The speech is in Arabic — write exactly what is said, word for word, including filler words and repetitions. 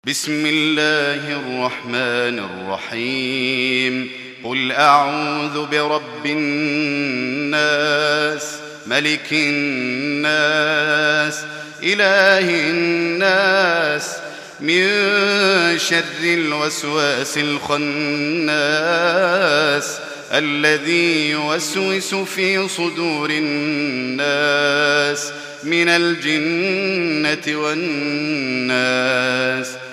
بسم الله الرحمن الرحيم قل أعوذ برب الناس ملك الناس إله الناس من شر الوسواس الخناس الذي يوسوس في صدور الناس من الجنة والناس